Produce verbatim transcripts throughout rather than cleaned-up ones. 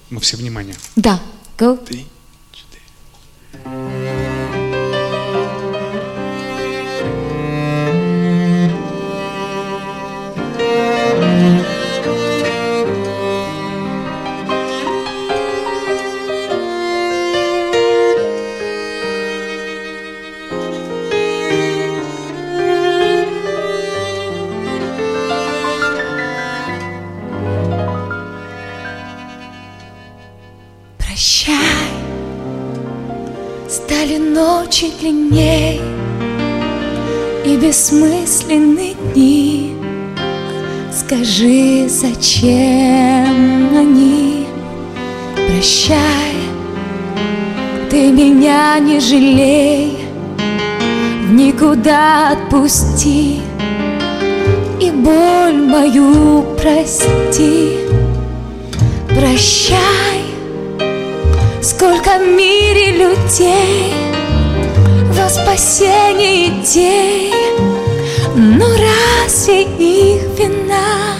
Мы все внимание. Да, go. Три, Прощай, стали ночи длинней и бессмысленны дни. Скажи, зачем они? Прощай, ты меня не жалей, в никуда отпусти и боль мою прости. Прощай, сколько в мире людей, во спасение идей, но разве их вина,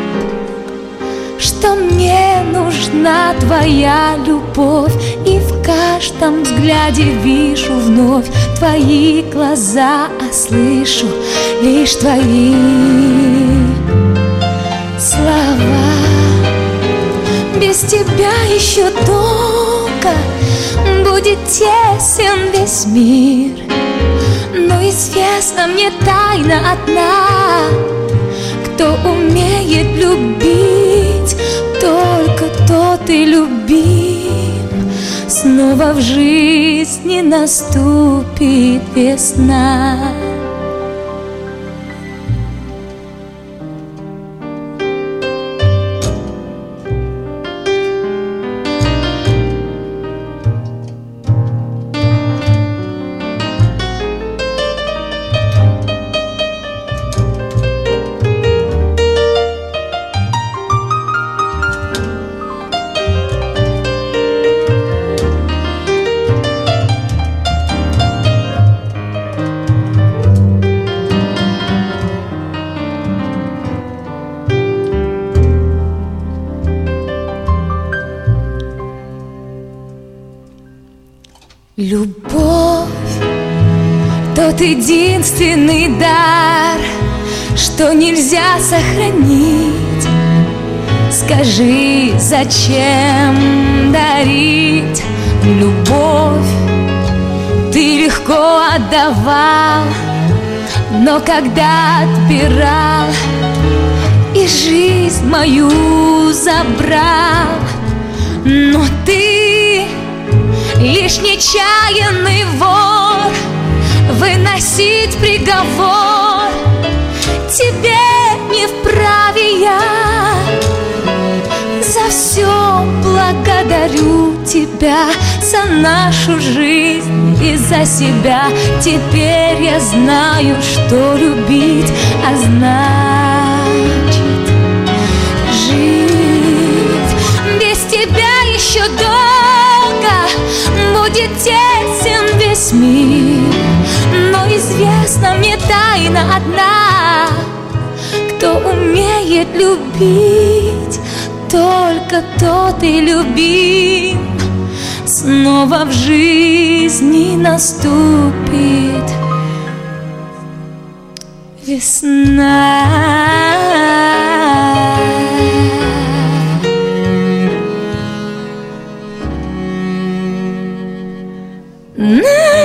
что мне нужна твоя любовь, и в каждом взгляде вижу вновь твои глаза, а слышу лишь твои слова. Без тебя еще долго будет тесен весь мир, но известна мне тайна одна: кто умеет любить, только тот и любим. Снова в жизни наступит весна. Любовь — тот единственный дар, что нельзя сохранить. Скажи, зачем дарить любовь? Ты легко отдавал, но когда отбирал и жизнь мою забрал, но ты лишь нечаянный вор, выносить приговор тебе не вправе я. За все благодарю тебя, за нашу жизнь и за себя. Теперь я знаю, что любить, а значит жить. Без тебя еще долго будет тесен весь мир, но известна мне тайна одна: кто умеет любить, только тот и любим. Снова в жизни наступит весна. На